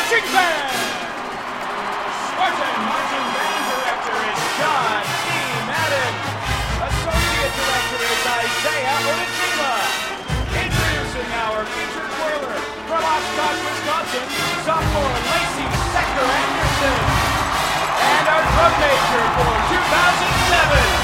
marching band. Spartan marching band director is John C. Madden. Associate director is Isaiah Onijima. Introducing our featured whirler from Oshkosh, Wisconsin, sophomore Lacey Sector Anderson. And our drum major for 2007,